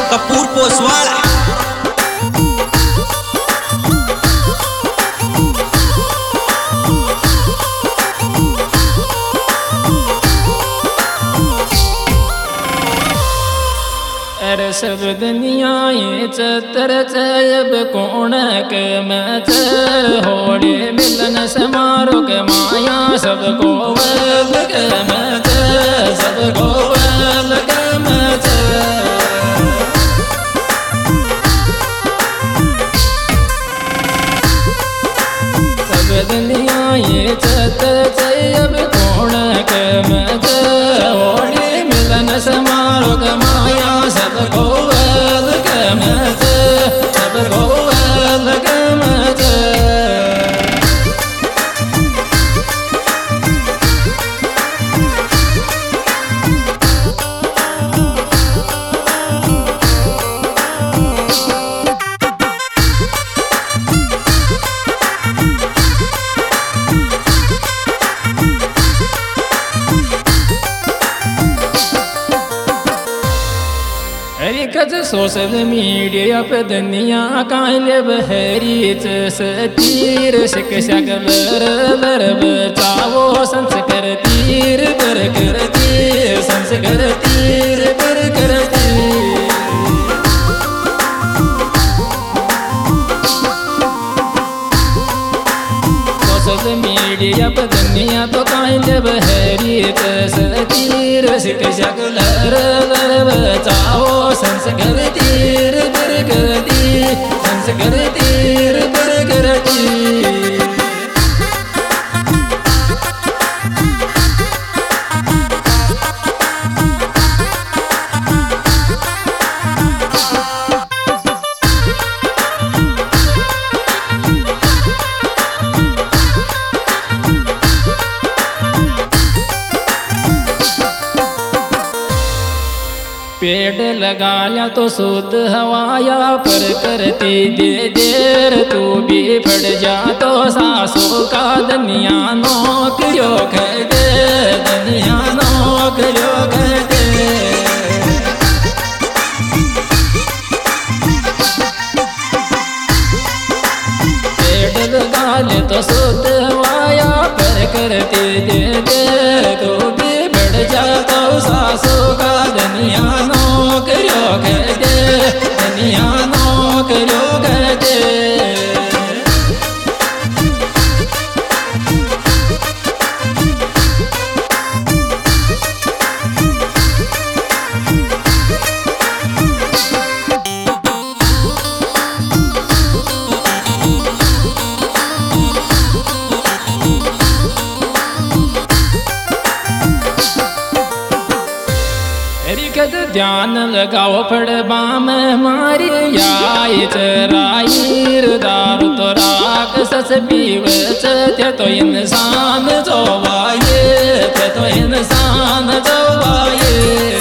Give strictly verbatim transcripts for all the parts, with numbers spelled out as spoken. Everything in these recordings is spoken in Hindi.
कपूर पोसवाड़ा। अरे सब दुनिया ये चतर चब कौन के मच होड़े मिलन समारोह के माया सबको वल के मच सबको वल के मच। सब दुनिया ये चतर चब कौन के मच होड़े मिलन समारोह के माया सबको वल के मच सबको वल के मच। कज सोशल मीडिया पे दुनिया काले बहरी तीर शिक्षा बर बर बचावो संस्कर तीर बर कर तीर संस्कर तीर बर कर तीर। सोशल मीडिया पे दुनिया तो काले बहरी तीर शिक्षा बर बर बचाओ संस्कर तीर बर कर दी संस्कर तीर बर कर दी। पेड़ लगाया तो शुद्ध हवाया पर करती दे देर तू भी फट जा तो सासों का दुनिया नौकरियों कह दे दुनिया नौकरियों कह दे। पेड़ लगा ले तो शुद्ध हवाया पर करती दे देर तू भी फट जा तो सासों का दुनिया नौकरियों कह दे दुनिया नौकरियों कह दे। ध्यान लगाओ फड़ बाम मारी आई चराईर दारू तो राग सस पीवच थे तो इंसान जो वाये थे तो इंसान जो वाये।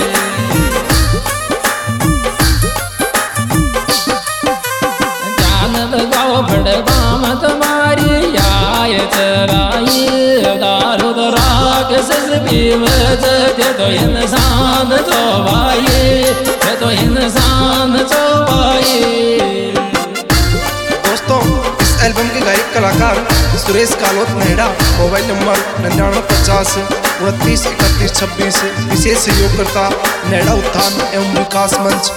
ध्यान लगाओ फड़ बाम तुम्हारी आय चराईर दारू तो राग सस पीवच थे तो इंसान जो वाये थे तो इंसान जो वाये। दोस्तों इस एल्बम के गायक कलाकार सुरेश कालोत नेहड़ा। मोबाइल नंबर निन्यानवे पचास उनतीस इकतीस छब्बीस। विशेष सहयोगकर्ता नेहड़ा उत्थान एवं विकास मंच।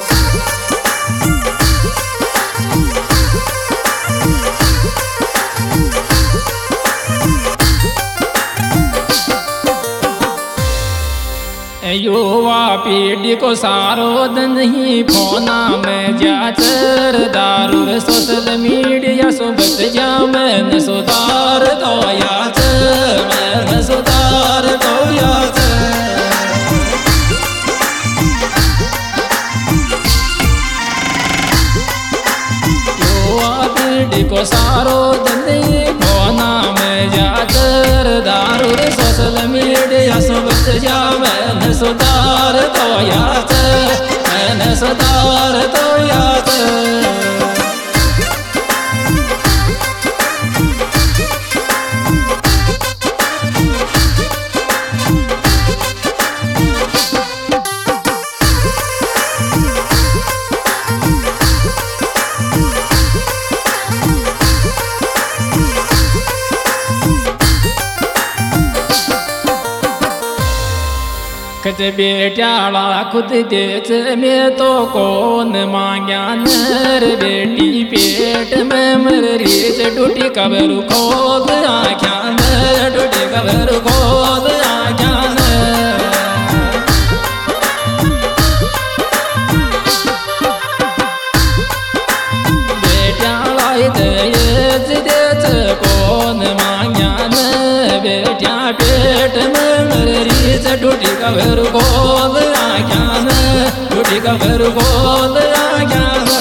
युवा पीढ़ी को सारो दिन ही फोना में जाचर दारू सोशल मीडिया सुबत जा मैंने सुधार तो याच मैंने सुधार तो याच। युवा पीढ़ी को सारो दिन ही फोना में जाचर दारू सोशल मीडिया सुबत जा मैंने सुधार तो याच मैंने सुधार तो याच। कच बेट्याला खुद देच में तो कौन मांग्या नर बेटी पेट में मर रीच टूटी कबर खोद आख्या नर टूटी कबर खोद आख्या नर बेट्याला दयच देच कौन मांग्या न बेट्या पेट में मर रीच टूटी कबर खोद आख्या न टूटी कबर खोद आख्या न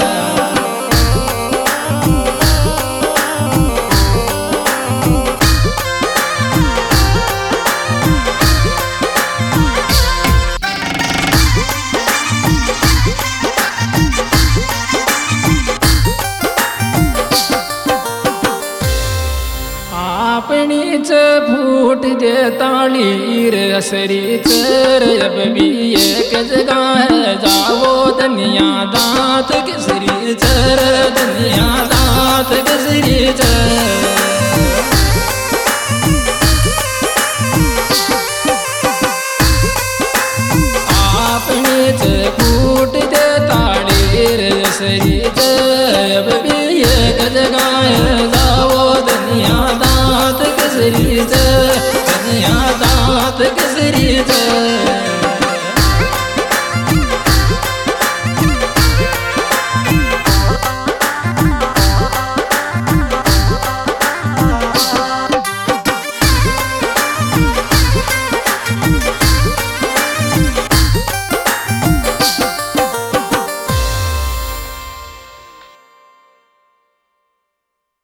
आपणीच फूट दे तालीर असरी चर अब भी एक जगह है जाओ दुनिया दांत किसरी चर दुनिया दांत